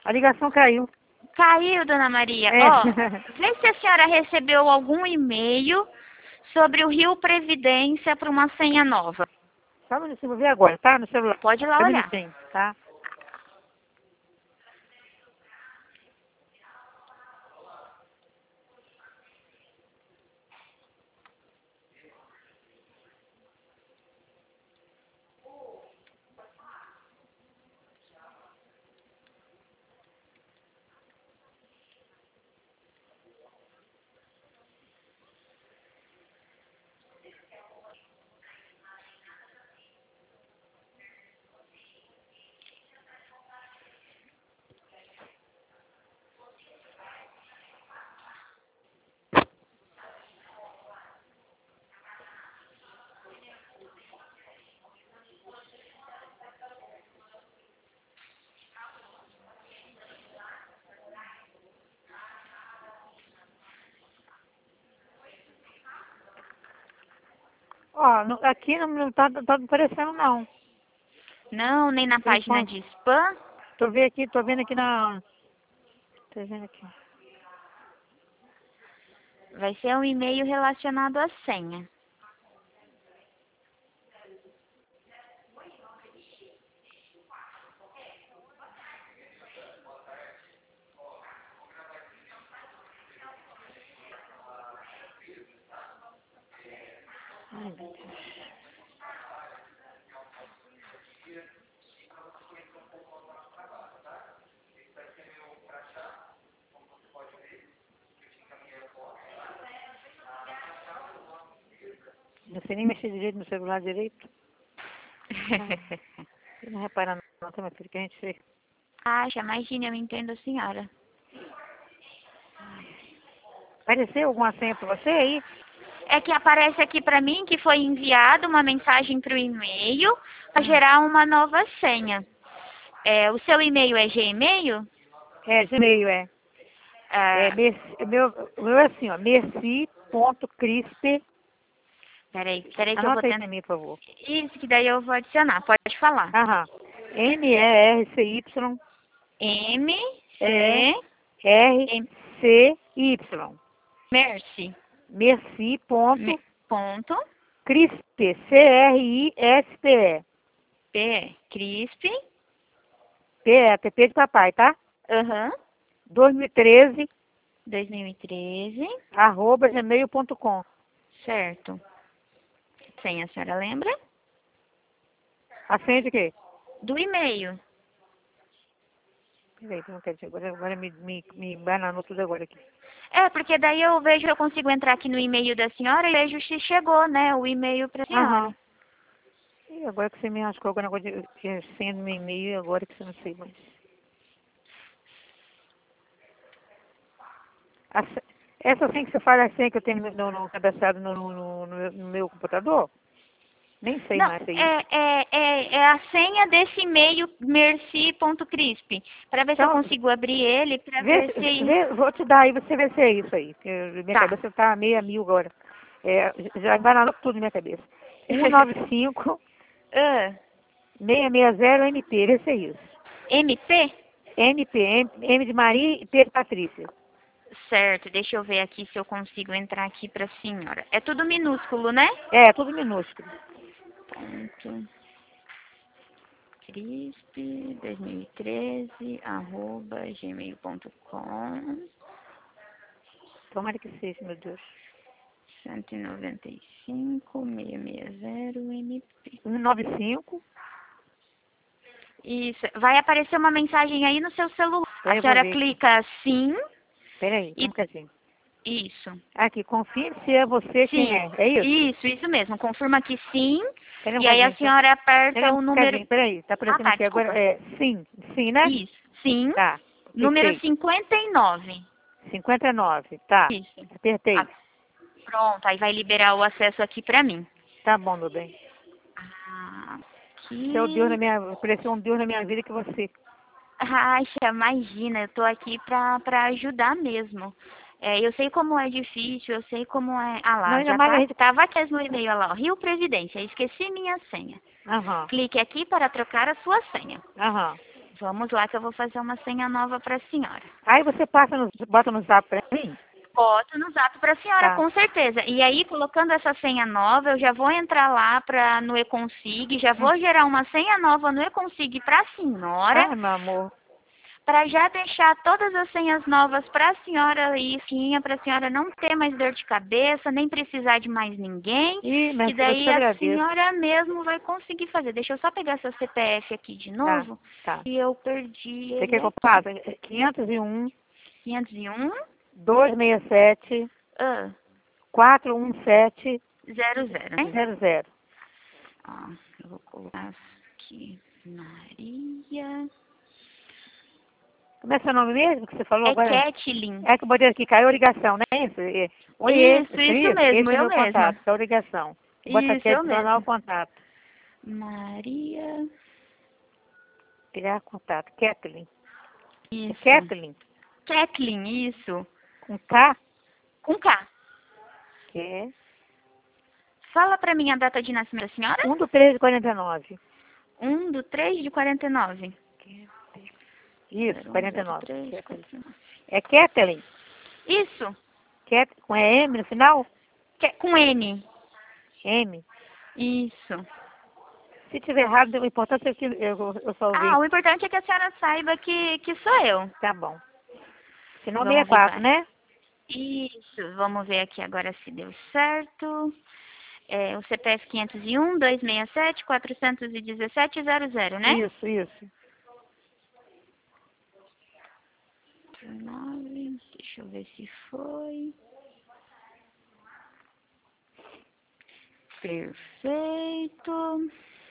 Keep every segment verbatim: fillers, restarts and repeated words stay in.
A ligação caiu. Caiu, dona Maria. É. Ó, vê se a senhora recebeu algum e-mail sobre o Rio Previdência para uma senha nova. Só um minutinho, vou ver agora, tá? No celular. Pode ir lá Só um olhar. minutinho, tá? Ó, no- aqui não, não tá, tá aparecendo não. Não, nem na página enquanto- de spam. Tô vendo aqui, tô vendo aqui na... Tô vendo aqui. Vai ser um e-mail relacionado à senha. Ai, meu Deus. Não sei nem mexer direito no celular direito. Você não repara não, tá, meu filho, que a gente fez. Acha, imagina, eu entendo a senhora. Apareceu alguma senha pra você aí? É que aparece aqui para mim que foi enviada uma mensagem para o e-mail para Hum. gerar uma nova senha. É, o seu e-mail é Gmail? É, Gmail, é. É, Ah, merci, meu, o meu é assim, ó, merci.crispe. peraí, peraí que eu vou Anota aí tentar. pra mim, por favor. Isso, que daí eu vou adicionar. Pode falar. Aham. M E R C Y M, E C, R M, C Y. Mercy. Merci ponto Me- ponto, Crispe, C R I S P E. P, Crisp, P é P P de papai, tá? aham, dois mil e treze, dois mil e treze, arroba gmail ponto com. certo. Senha, a senhora lembra? A senha de quê? Do e-mail. Peraí, não quer dizer, agora, agora me, me, me bananou tudo agora aqui. É, porque daí eu vejo, eu consigo entrar aqui no e-mail da senhora e vejo se chegou, né, o e-mail pra senhora. Aham. E agora que você me rascou agora negócio de, de senha do meu e-mail, agora que você não sei mais. A se- essa senha que você fala é a senha que eu tenho no, no, no cabeçado no, no, no, no meu- no meu computador? Nem sei Não, mais isso aí. é, é, é, é a senha desse e-mail merci.crisp, para ver se eu Então, consigo abrir ele, para vê, ver se- se... vê, vou te dar aí, você vê se é isso aí. Porque minha Tá. cabeça tá meia mil agora. É, já embananou tudo na minha cabeça. um nove cinco, Ah, seis seis zero M P, vê se é isso. M P? M P, M, M de Maria e P de Patrícia. Certo, deixa eu ver aqui se eu consigo entrar aqui para a senhora. É tudo minúsculo, né? É, tudo minúsculo. Ponto crisp dois mil e treze arroba gmail ponto com Tomara que seja, meu Deus. cento e noventa e cinco, seiscentos e sessenta M P. um nove cinco, Isso. Vai aparecer uma mensagem aí no seu celular. Aí A eu vou senhora ver. clica sim Peraí, e um bocadinho. isso. Aqui, confirme se é você Sim. quem é. É isso? Isso, isso mesmo. Confirma que sim. Peraí um E aí a bocadinho. senhora aperta Peraí um o número. bocadinho, peraí. Tá Ah, aparecendo tá, aqui agora. desculpa. É, sim, sim, né? Isso. Sim. Tá. Número Cliquei. cinquenta e nove. cinquenta e nove, tá. Isso. Apertei. Ah, pronto, aí vai liberar o acesso aqui pra mim. Tá bom, meu bem. Ah, Você é o Deus na aqui. minha... Apareceu um Deus na minha vida que você. Ai, imagina, eu tô aqui pra, pra ajudar mesmo. É, eu sei como é difícil, eu sei como é. Ah Não, lá, ainda já mais a tá, gente... tava aqui no e-mail olha lá, ó, Rio Previdência, esqueci minha senha. Aham, Clique aqui para trocar a sua senha. aham. Vamos lá que eu vou fazer uma senha nova para a senhora. Aí você passa no, bota no zap pra mim? Boto no zap para a senhora, Tá. com certeza. E aí, colocando essa senha nova, eu já vou entrar lá pra, no eConsig, já vou gerar uma senha nova no eConsig para a senhora, Ai, meu amor. para já deixar todas as senhas novas para a senhora e sim, para a senhora não ter mais dor de cabeça, nem precisar de mais ninguém. Ih, minha E filha, eu te daí a agradeço. senhora mesmo vai conseguir fazer. Deixa eu só pegar seu C P F aqui de novo. Tá. E eu perdi Você ele quer que eu aqui. passe? É quinhentos e um, quinhentos e um, duzentos e sessenta e sete, ah, quatrocentos e dezessete, zero zero, né? zero zero. Ó, eu vou colocar aqui, Maria. Como é seu nome mesmo que você falou É agora? Kathleen. É que eu botei aqui, caiu a ligação, não é isso? É. Oiê, Isso, é isso mesmo, esse é o eu meu mesma. contato, caiu a ligação. Bota Isso, aqui, eu adicionar o mesma. contato. Maria. Criar contato. Kathleen. É Isso. Kathleen, Kathleen, isso. com K, Com K. que é Fala pra mim a data de nascimento da senhora. um do três de quarenta e nove. um do três de quarenta e nove. Isso, quarenta e nove. três, Kathleen. quarenta e nove. É Kathleen. Isso. Cat, com E M no final? Que- Com N. M. Isso. Se tiver errado, o importante é que eu, eu só ouvi. Ah, o importante é que a senhora saiba que, que sou eu. Tá bom. Senão Vamos sessenta e quatro, ver, né? Isso, vamos ver aqui agora se deu certo. É, o C P F quinhentos e um, duzentos e sessenta e sete, quatrocentos e dezessete, zero zero, né? Isso, isso. nove, deixa eu ver se foi. Perfeito.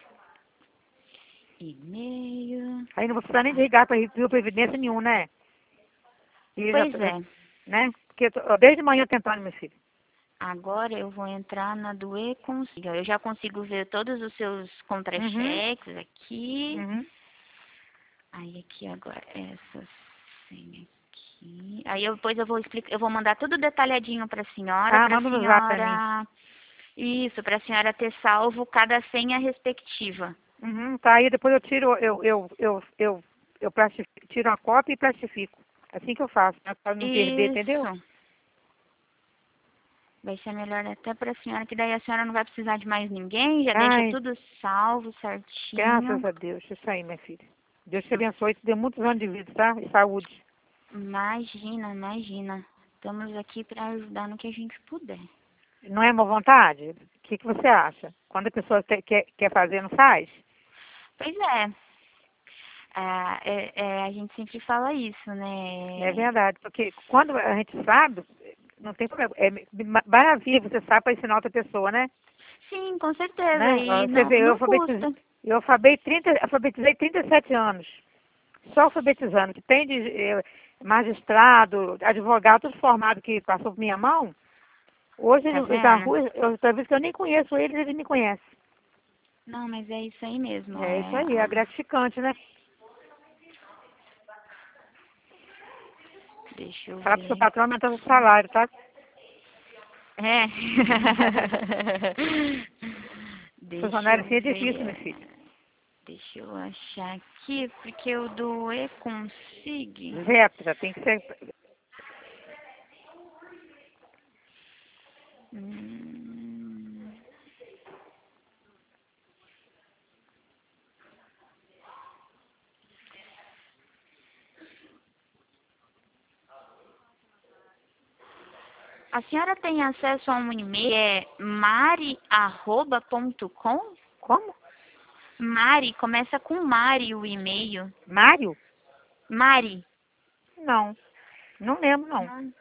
E-mail. Aí não vou precisar nem de ligar para Rio Previdência nenhum, né? E já- Pois é. Né? Porque eu tô- ó, desde manhã eu tentando, meu filho. Agora eu vou entrar na do eConsig. Eu já consigo ver todos os seus contra-cheques aqui. Uhum. Aí aqui agora essa senha aqui. Aí eu, depois eu vou explicar, eu vou mandar tudo detalhadinho para a senhora, Ah, para a manda no zap pra senhora. Isso, para a senhora ter salvo cada senha respectiva. Uhum, tá, aí depois eu tiro, eu, eu, eu, eu, eu plastifico, tiro a cópia e plastifico. Assim que eu faço, né? Pra não perder, entendeu? Isso. Vai ser melhor até para a senhora, que daí a senhora não vai precisar de mais ninguém, já deixa Ai, tudo salvo, certinho. graças a Deus. Isso aí, minha filha. Deus te abençoe e te dê muitos anos de vida, tá? E saúde. Imagina, imagina. Estamos aqui para ajudar no que a gente puder. Não é uma vontade? O que, que você acha? Quando a pessoa te- quer, quer fazer, não faz? Pois é. Ah, é, é, a gente sempre fala isso, né? É verdade, porque quando a gente sabe, não tem problema. É ma- maravilha, você sabe para ensinar outra pessoa, né? Sim, com certeza. Né? Ó, E você não, vê, eu não alfabetizei, custa. eu alfabei trinta, alfabetizei trinta e sete anos. Só alfabetizando, que tem de eh, magistrado, advogado, tudo formado que passou por minha mão. Hoje, Tá eu, da vendo? rua, eu, talvez que eu nem conheço eles, eles me conhecem. Não, mas é isso aí mesmo. É isso É, aí, é gratificante, né? deixa eu Falar pro seu ver. patrão aumentar o salário, tá? É. Deixa Funcionário eu assim é ver. difícil, meu filho. Deixa eu achar aqui, porque o do eConsig. Vetra, tem que ser. Hum, a senhora tem acesso a um e-mail, é mari arroba ponto com? Como? Mari, começa com Mari o e-mail. Mário? Mari. Não. Não lembro, não. Não.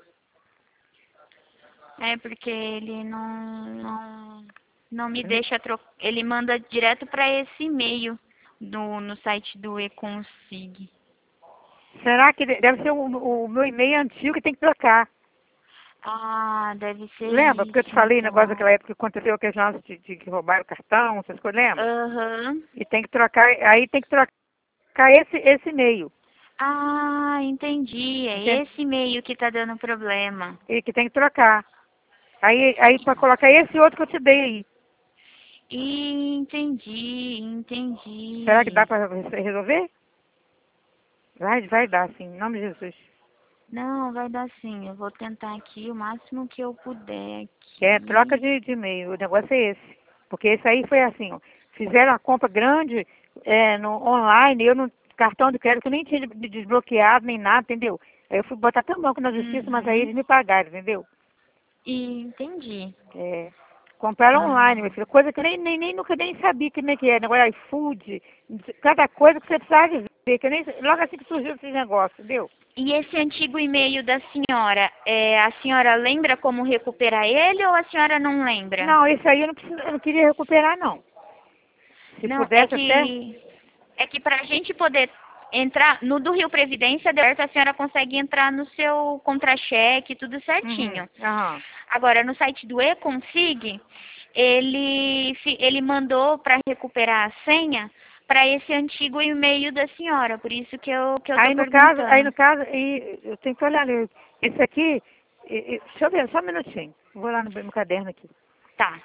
É porque ele não, não, não me deixa trocar. Ele manda direto para esse e-mail no, no site do eConsig. Será que de- deve ser o, o meu e-mail antigo que tem que trocar? Ah, deve ser Lembra? Porque eu te isso, falei o negócio então. daquela época que aconteceu aquele negócio de, de que roubaram o cartão, essas coisas, lembra? Aham. E tem que trocar, aí tem que trocar esse, esse e-mail. Ah, entendi. É Entende? esse e-mail que tá dando problema. E que tem que trocar. Aí, aí para colocar esse outro que eu te dei aí. Entendi, Será que dá entendi. para resolver? Vai, vai dar, sim, em nome de Jesus. Não, vai dar sim. Eu vou tentar aqui o máximo que eu puder aqui. É, troca de, de e-mail, o negócio é esse. Porque esse aí foi assim, ó, fizeram uma compra grande é, no online, eu no cartão de crédito eu nem tinha de- desbloqueado nem nada, entendeu? Aí eu fui botar até o banco na justiça, mas aí Uhum. eles me pagaram, entendeu? E entendi. É, compraram online, Ah, minha filha, coisa que eu nem, nem, nem nunca nem sabia como é que é, negócio iFood, cada coisa que você precisava de ver, que eu nem, logo assim que surgiu esse negócio, entendeu? e esse antigo e-mail da senhora, é, a senhora lembra como recuperar ele ou a senhora não lembra? Não, esse aí eu não, preciso, eu não queria recuperar, não. Se Não, é pudesse até. que é que para a gente poder entrar no do Rio Previdência, deu certo, a senhora consegue entrar no seu contra-cheque, tudo Uhum, certinho. aham. Agora, no site do eConsig, ele, fi- ele mandou para recuperar a senha para esse antigo e-mail da senhora, por isso que eu que eu tô Aí no caso, aí perguntando. no caso, e eu tenho que olhar ali. Esse aqui, e- e- deixa eu ver, só um minutinho. Vou lá no meu caderno aqui. Tá.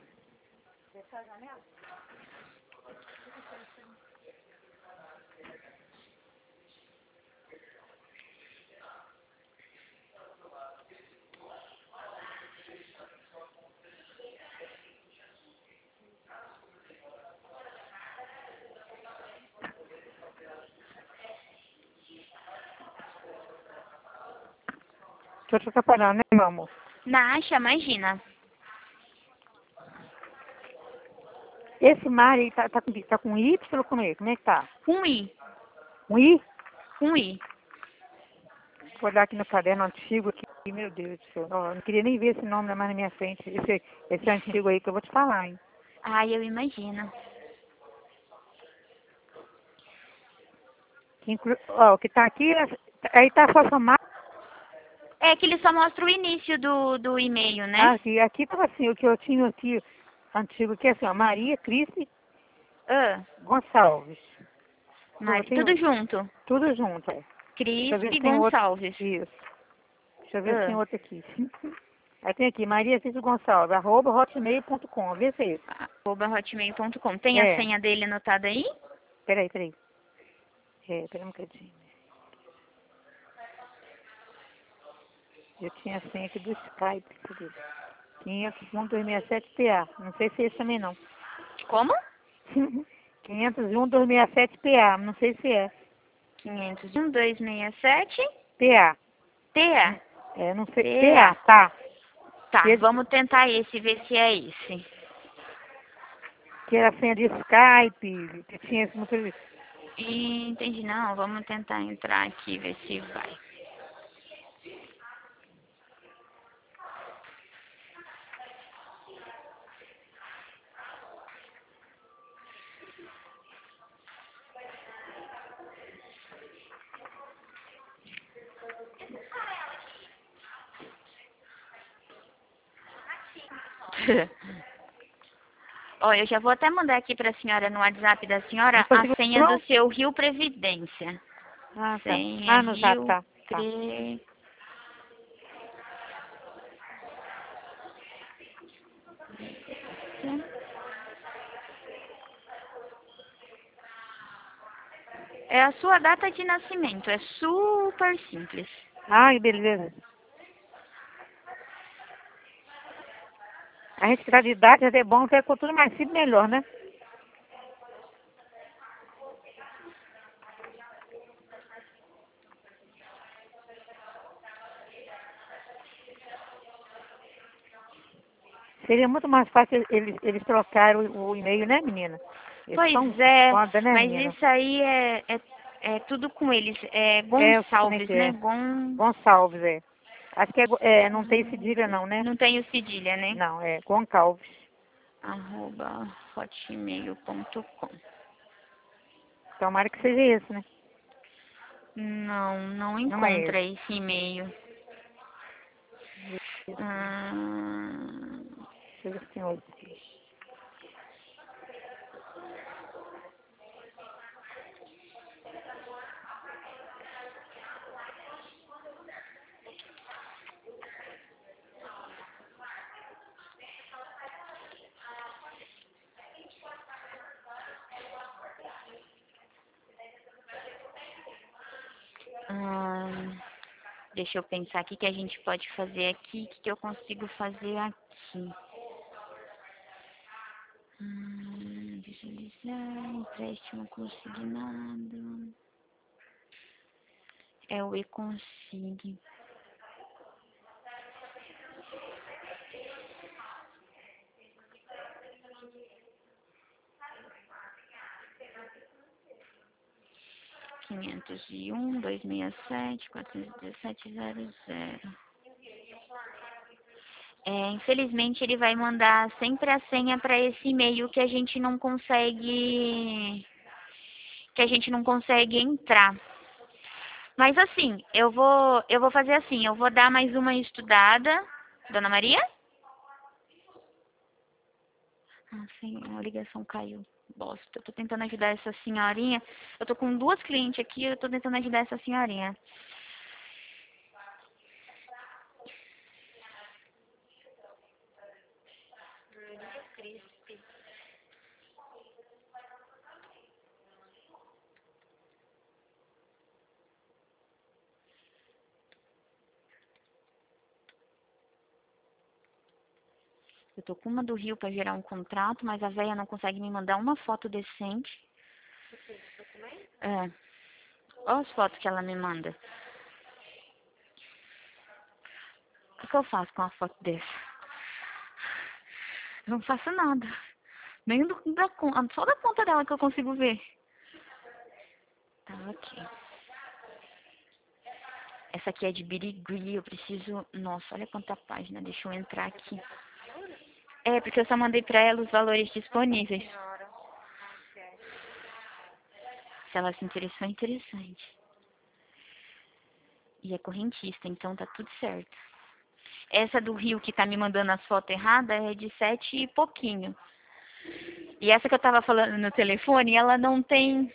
Tô te atrapalhando, né, meu amor? Na Acha, imagina. Esse mar aí tá, tá, com, tá com Y ou com E? Como é que tá? Um i, Um I? um i. Vou olhar aqui no caderno antigo aqui. Meu Deus do céu. Ó, eu não queria nem ver esse nome mais na minha frente. Esse, esse antigo aí que eu vou te falar, hein? Ai, eu imagino. Que inclu... Ó, o que tá aqui, aí tá só somado. É que ele só mostra o início do, do e-mail, né? Aqui, aqui tava assim, o que eu tinha aqui, antigo, que é assim, ó, Maria Cristi Ah, Gonçalves. Eu Mari, tudo tenho junto. tudo junto, é. Deixa eu ver Crispi se tem outro. Gonçalves. Isso. Deixa eu ver se tem Ah, outro aqui. Aí tem aqui, Maria Cícero Gonçalves, arroba hotmail ponto com. Vê se é isso. arroba hotmail ponto com. Tem a É. senha dele anotada aí? Peraí, peraí. É, peraí um bocadinho. Eu tinha a senha aqui do Skype. Cadê? quinhentos ponto duzentos e sessenta e sete P A. Não sei se é esse também não. Como? quinhentos e um ponto duzentos e sessenta e sete P A. Não sei se é. quinhentos e um, duzentos e sessenta e sete. P A. T A. Hum, É, não sei. P A, T A. tá. Tá, Que, vamos tentar esse, ver se é esse. que era a senha de Skype. Que tinha esse motor. Ih, entendi, não. Vamos tentar entrar aqui, ver se vai. Ó, eu já vou até mandar aqui pra senhora no WhatsApp da senhora Não a consigo. senha do Não? seu Rio Previdência. Ah, tá. Senha Ah, no zap, Rio tá. Tá. Pre... É a sua data de nascimento, é super simples. Ai, beleza. A gente que tá de idade é bom, que é tudo mais simples, melhor, né? Seria muito mais fácil eles, eles trocarem o, o e-mail, né, menina? Eles são Pois é, foda, né, mas menina? isso aí é, é, é tudo com eles. É É, eu sei como é Gonçalves, que né? é. Gon... Gonçalves, é. Acho que é, Go- é, não tem cedilha não, né? Não tem o cedilha, né? Não, é Goncalves. Arroba hotmail ponto com. Tomara que seja esse, né? Não, não Não é encontra esse. esse e-mail. Hum... Deixa eu ver se tem outro aqui. Hum, deixa eu pensar aqui o que a gente pode fazer aqui. O que, que eu consigo fazer aqui? Hum, visualizar, empréstimo consignado. É o e-consig. quinhentos e um, duzentos e sessenta e sete, quatrocentos e dezessete, zero zero. É, infelizmente ele vai mandar sempre a senha para esse e-mail que a gente não consegue que a gente não consegue entrar. Mas assim, eu vou eu vou fazer assim, eu vou dar mais uma estudada. Dona Maria? Ah, sim, a ligação caiu. Bosta, eu tô tentando ajudar essa senhorinha. Eu tô com duas clientes aqui, eu tô tentando ajudar essa senhorinha. Eu tô com uma do Rio pra gerar um contrato, mas a véia não consegue me mandar uma foto decente. É. Olha as fotos que ela me manda. O que, que eu faço com uma foto dessa? Eu não faço nada. Nem do, da, con- só da conta dela que eu consigo ver. Tá, ok. Essa aqui é de Birigui, eu preciso... Nossa, olha quanta página. Deixa eu entrar aqui. É, porque eu só mandei pra ela os valores disponíveis. Se ela se interessou, é interessante. E é correntista, então tá tudo certo. Essa do Rio que tá me mandando as fotos erradas é de sete e pouquinho. E essa que eu tava falando no telefone, ela não tem...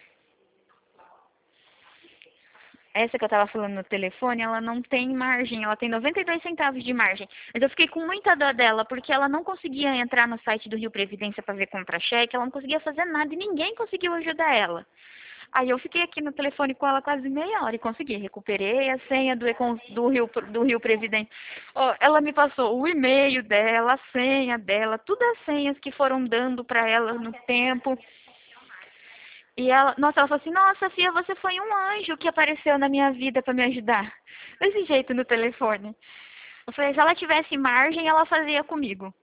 Essa que eu tava falando no telefone, ela não tem margem, ela tem noventa e dois centavos de margem. Mas eu fiquei com muita dó dela, porque ela não conseguia entrar no site do Rio Previdência para ver contra-cheque, ela não conseguia fazer nada e ninguém conseguiu ajudar ela. Aí eu fiquei aqui no telefone com ela quase meia hora e consegui. Recuperei a senha do, Econ- do, Rio, do Rio Previdência. Ó, ela me passou o e-mail dela, a senha dela, todas as senhas que foram dando para ela no tempo. E ela, nossa, ela falou assim, nossa, Fia, você foi um anjo que apareceu na minha vida para me ajudar. Desse jeito no telefone. Eu falei, se ela tivesse margem, ela fazia comigo.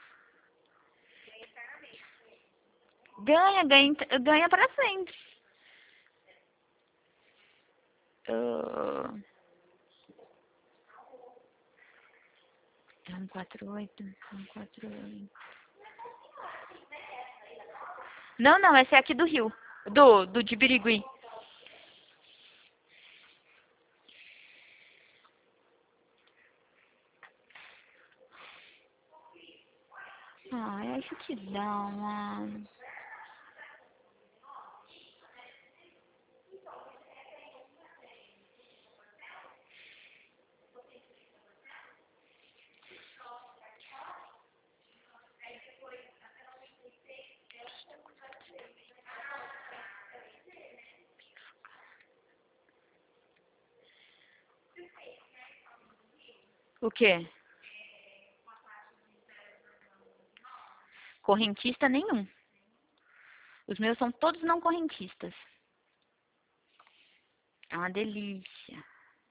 Ganha, ganha, ganha para sempre. Uh, é um quatro oito, um quatro oito. Não, não, essa é aqui do Rio. Do, do de Birigui. Ah, eu acho que dá uma... O quê? Correntista nenhum. Os meus são todos não correntistas. É uma delícia.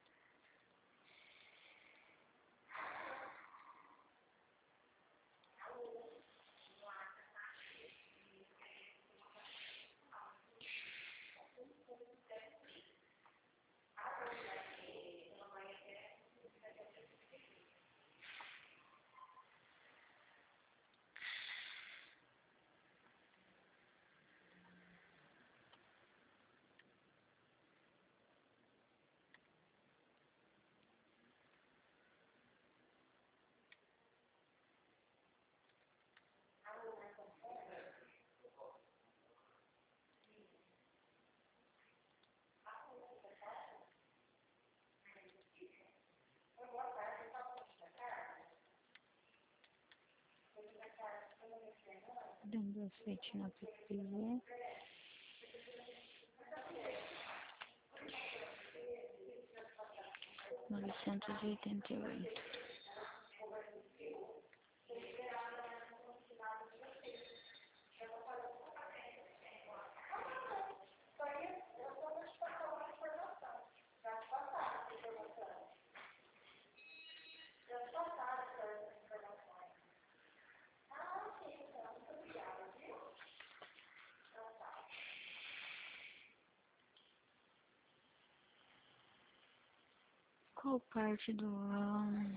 Dando sete no P P V. novecentos e oitenta e oito. Qual parte do ano?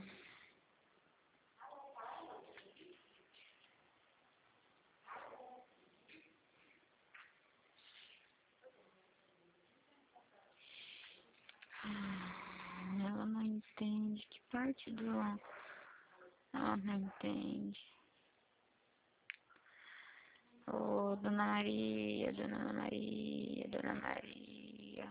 Ela não entende. Que parte do ano? Ela não entende. Ô, Dona Maria, Dona Maria, Dona Maria.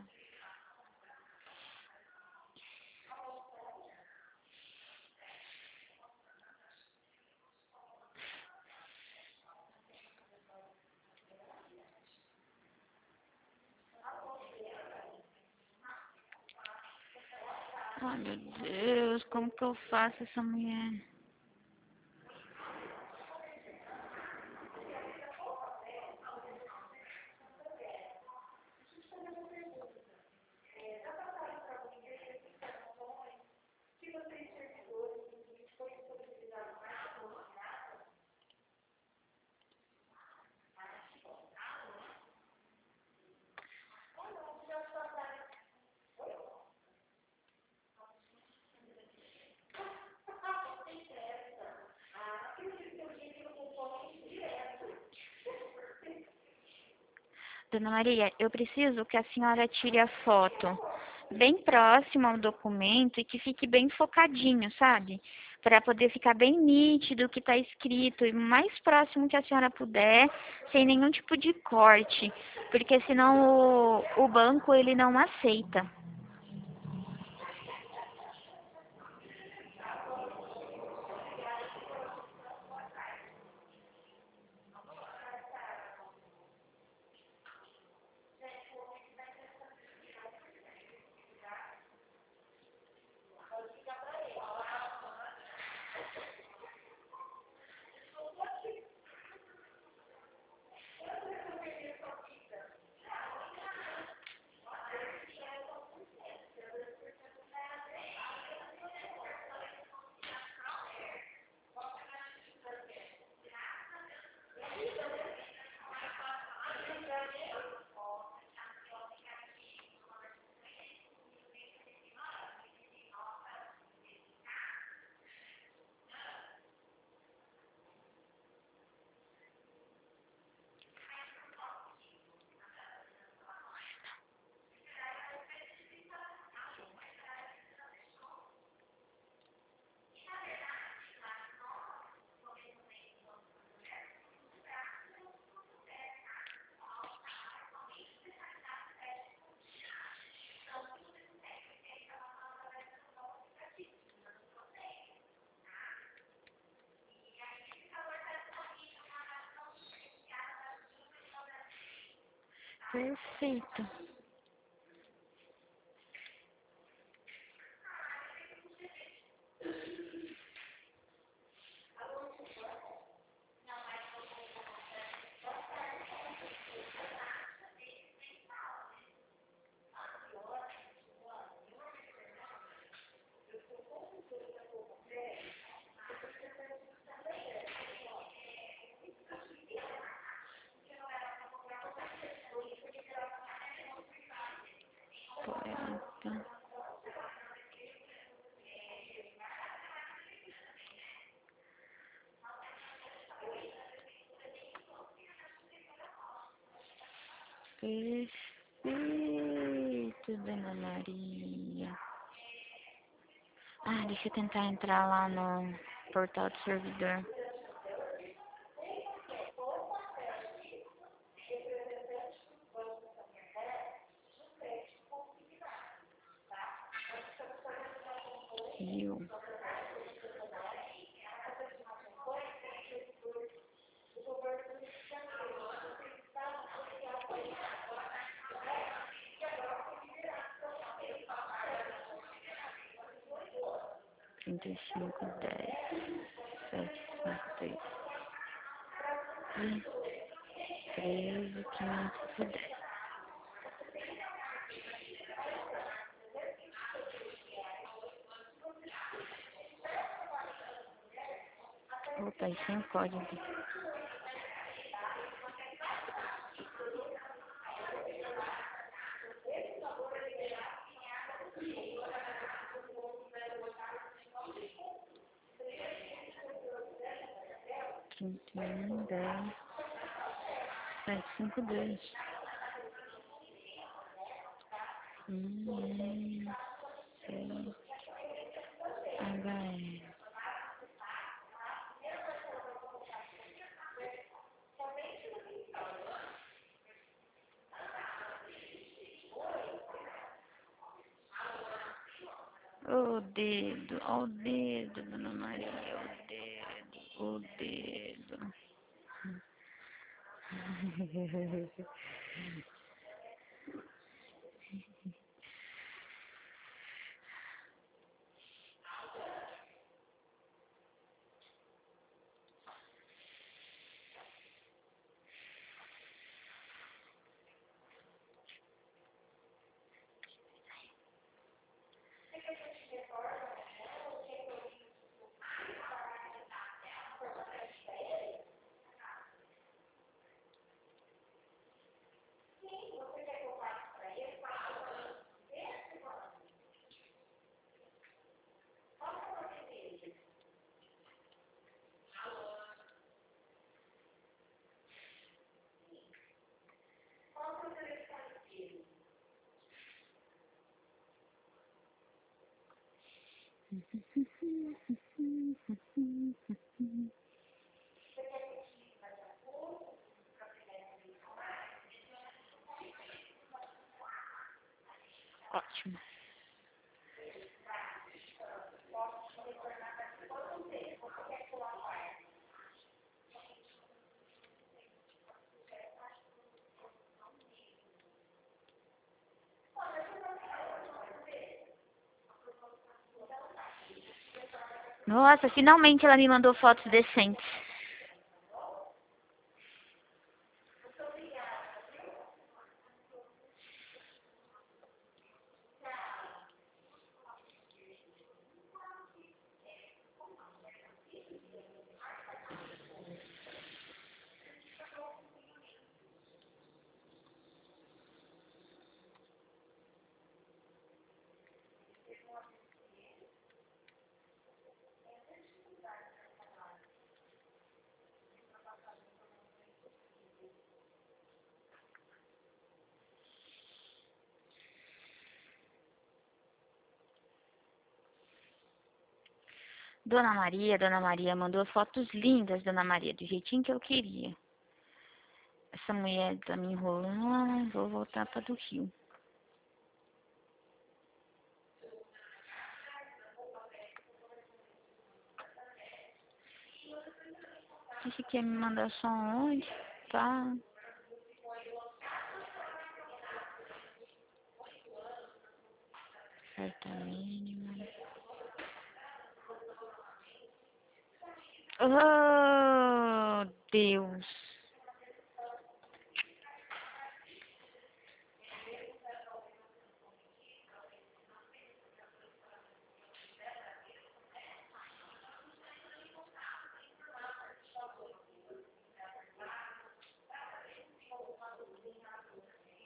Ai, meu Deus, como que eu faço essa mulher? Dona Maria, eu preciso que a senhora tire a foto bem próxima ao documento e que fique bem focadinho, sabe? Para poder ficar bem nítido o que está escrito e o mais próximo que a senhora puder, sem nenhum tipo de corte, porque senão o, o banco ele não aceita. Perfeito. Poeta. Perfeito, Dona Maria. Ah, deixa eu tentar entrar lá no portal do servidor. Rio. trinta e cinco, dez, sete, cinco, três, treze, quinhentos e dez. Opa, e sem código. trinta e um, dez, sete, cinco, dois. Hum, sei. H R. O dedo, ó o dedo, Dona Maria, o dedo, o dedo. Ótimo. Nossa, finalmente ela me mandou fotos decentes. Dona Maria, Dona Maria mandou fotos lindas, Dona Maria, do jeitinho que eu queria. Essa mulher tá me enrolando, vou voltar para do Rio. Disse que ia me mandar só onde, tá? Oferta mínima. Oh, Deus.